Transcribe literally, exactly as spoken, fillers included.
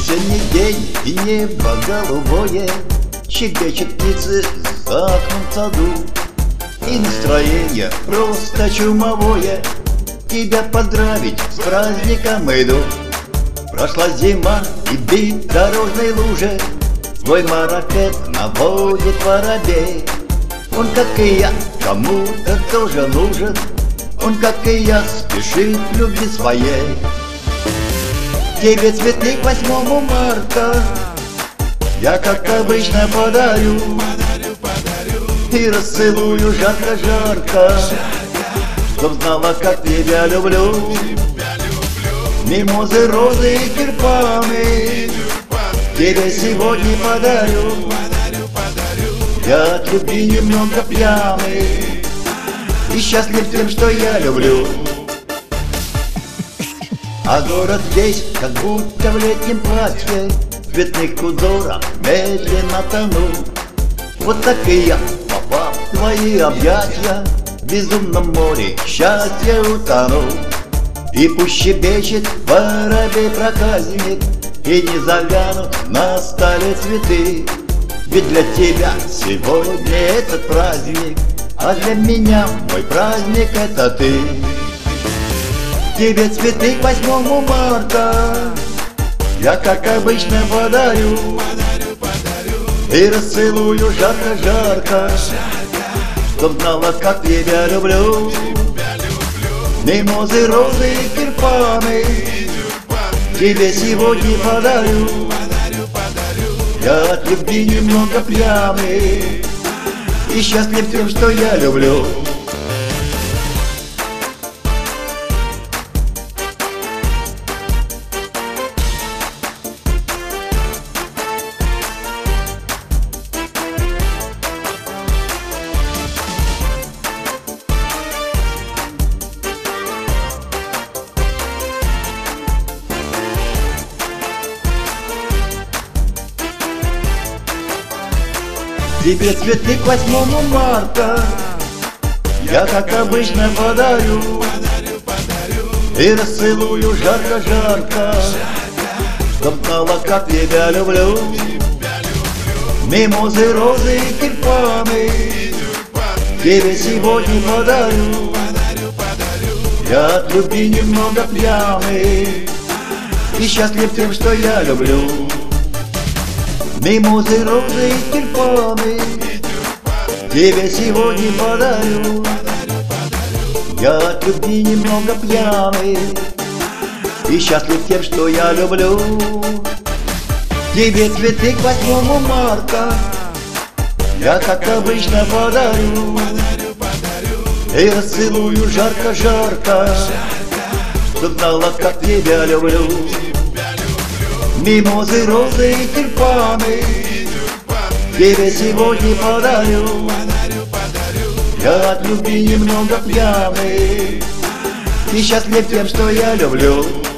Весенний день и небо голубое, щебечет птицы за окном в саду. И настроение просто чумовое, тебя поздравить с праздником иду. Прошла зима и бит дорожной луже, свой марафет наводит воробей. Он, как и я, кому-то тоже нужен, он, как и я, спешит к любви своей. Тебе цветы к восьмому марта я, как обычно, подарю, и расцелую жарко-жарко, чтоб знала, как тебя люблю. Мимозы, розы и тюльпаны тебе сегодня подарю, я от любви немного пьяный и счастлив тем, что я люблю. А город весь как будто в летнем платье, в цветных узорах медленно тону. Вот так и я, попав в твои объятия, в безумном море счастья утону. И пусть щебечет воробей-проказник, и не завянут на столе цветы, ведь для тебя сегодня этот праздник, а для меня мой праздник — это ты. Тебе цветы к восьмому марта я, как обычно, подарю, и расцелую жарко-жарко, чтоб знала, как тебя люблю. Мимозы, розы и тюльпаны тебе сегодня подарю, я от любви немного пьяный и счастлив тем, что я люблю. Тебе цветы к восьмому марта я, как обычно, подарю, и расцелую жарко-жарко, чтоб знала, как тебя люблю. Мимозы, розы и тюльпаны тебе сегодня подарю, я от любви немного пьяный и счастлив тем, что я люблю. Мимозы, розы и тюльпаны тебе сегодня подарю, я от любви немного пьяный и счастлив тем, что я люблю. Тебе цветы к восьмому марта я, как обычно, подарю, и расцелую жарко-жарко, чтоб знала, как тебя люблю. Мимозы, розы и тюльпаны тебе сегодня подарю, я от любви немного пьяный и счастлив тем, что я люблю.